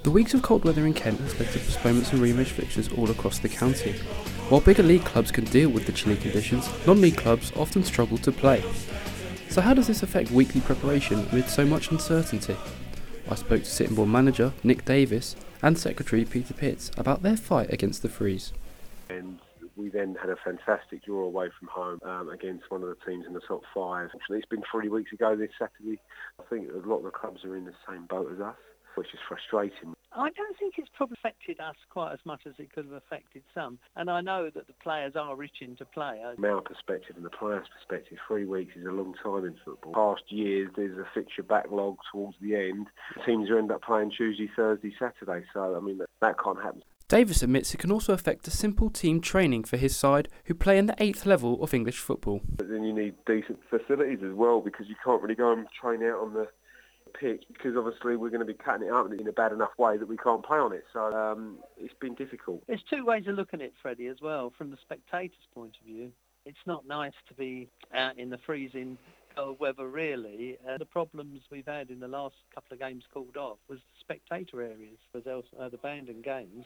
The weeks of cold weather in Kent has led to postponements and rematch fixtures all across the county. While bigger league clubs can deal with the chilly conditions, non-league clubs often struggle to play. So how does this affect weekly preparation amid so much uncertainty? I spoke to Sittingbourne manager Nick Davis and secretary Peter Pitts about their fight against the freeze. And we then had a fantastic draw away from home against one of the teams in the top five. Actually, it's been 3 weeks ago this Saturday. I think a lot of the clubs are in the same boat as us, which is frustrating. I don't think it's probably affected us quite as much as it could have affected some. And I know that the players are itching to play. From our perspective and the players' perspective, 3 weeks is a long time in football. Past years, there's a fixture backlog towards the end. Teams end up playing Tuesday, Thursday, Saturday. So, I mean, that can't happen. Davis admits it can also affect a simple team training for his side, who play in the 8th level of English football. But then you need decent facilities as well, because you can't really go and train out on the pitch, because obviously we're going to be cutting it up in a bad enough way that we can't play on it. So it's been difficult. There's two ways of looking at it, Freddie, as well. From the spectator's point of view, it's not nice to be out in the freezing cold weather, really. The problems we've had in the last couple of games called off was the spectator areas, for the abandoned games.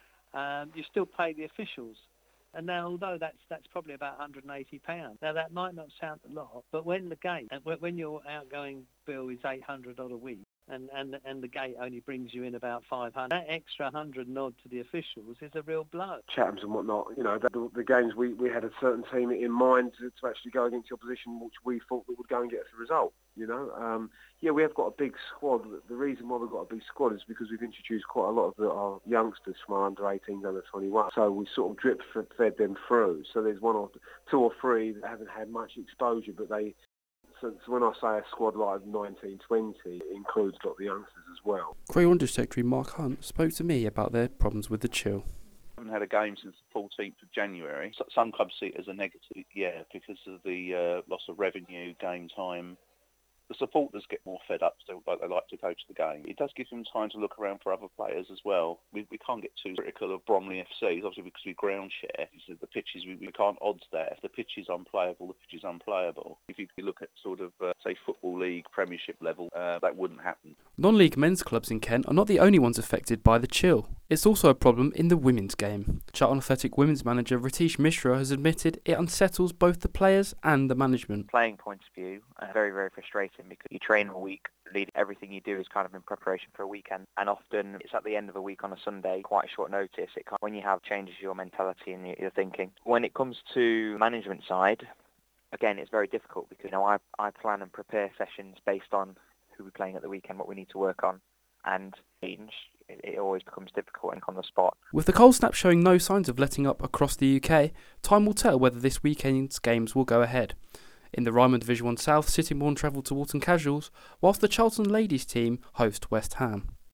You still pay the officials. And now, although that's probably about £180, now that might not sound a lot, but when your outgoing bill is £800 a week, and the gate only brings you in about £500, that extra 100 nod to the officials is a real blow. Chathams and whatnot, you know, the games we had a certain team in mind to actually go against the opposition, which we thought that would go and get us a result. You know, we have got a big squad. The reason why we've got a big squad is because we've introduced quite a lot of our youngsters from our under-18s, under-21. So we sort of drip-fed them through. So there's two or three that haven't had much exposure, but So when I say a squad like 1920, it includes a lot of the youngsters as well. Cray Wanderers secretary Mark Hunt spoke to me about their problems with the chill. We haven't had a game since the 14th of January. Some clubs see it as a negative, because of the loss of revenue, game time. The supporters get more fed up, so they like to go to the game. It does give them time to look around for other players as well. We can't get too critical of Bromley FC, obviously because we ground share. The pitches, we can't odds there. If the pitch is unplayable, the pitch is unplayable. If you look at sort of, say, Football League, Premiership level, that wouldn't happen. Non-league men's clubs in Kent are not the only ones affected by the chill. It's also a problem in the women's game. Charlton Athletic women's manager Ritesh Mishra has admitted it unsettles both the players and the management. Playing point of view, very, very frustrating because you train all week. Everything you do is kind of in preparation for a weekend, and often it's at the end of a week on a Sunday, quite short notice. When you have changes your mentality and your thinking. When it comes to management side, again, it's very difficult because I plan and prepare sessions based on who we're playing at the weekend, what we need to work on, and change. It always becomes difficult and on the spot. With the cold snap showing no signs of letting up across the UK, time will tell whether this weekend's games will go ahead. In the Ryman Division 1 South, Sittingbourne travel to Walton Casuals, whilst the Charlton ladies team host West Ham.